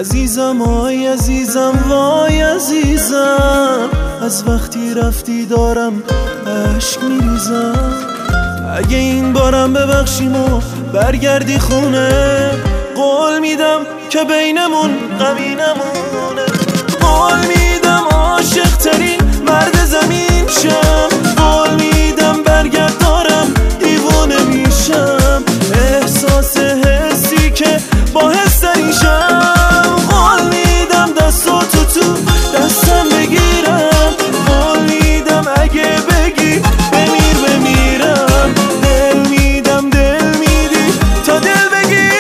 عزیزم آی عزیزم وای عزیزم، از وقتی رفتی دارم عشق میریزم. اگه این بارم ببخشیم و برگردی خونه، قول میدم که بینمون غمی نمونه. قول میدم عاشق ترین مرد زمین شم، قول میدم برگرد دارم دیوونه میشم. احساس حسی که با حس تریشم، قول میدم دستاتو تو دستم بگیرم. قول میدم اگه بگی بمیر بمیرم. دل میدم دل میدی تا دل بگیرم.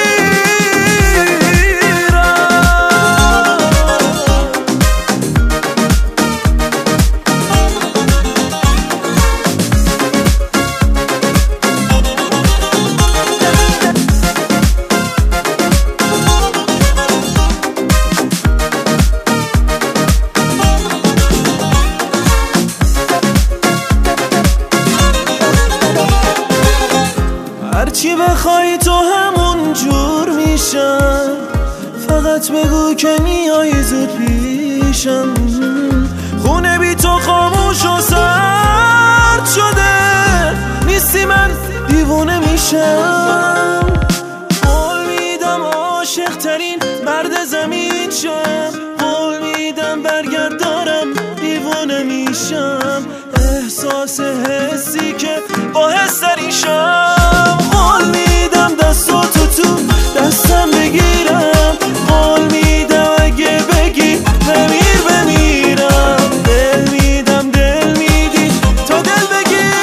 هرچی بخوای تو همون جور میشم، فقط بگو که میای زود پیشم. خونه بی تو خاموش و سرد شده، نیستی من دیوونه میشم. قول میدم عاشق ترین مرد زمین شم، قول میدم برگرد دارم دیوونه میشم. احساس حسی که با حس تریشم، قول میدم دستاتو تو دستم بگیرم. قول میدم اگه بگی بمیر بمیرم. دل میدم دل میدی تا دل بگیرم.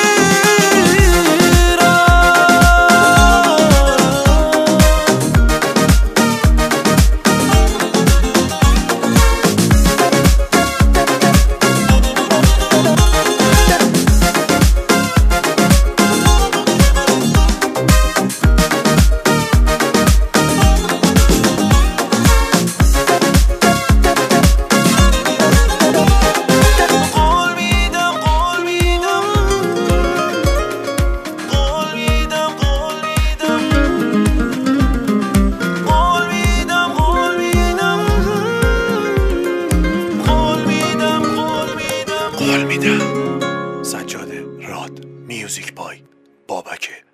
قول میدم. سجاده راد میوزیک بای بابک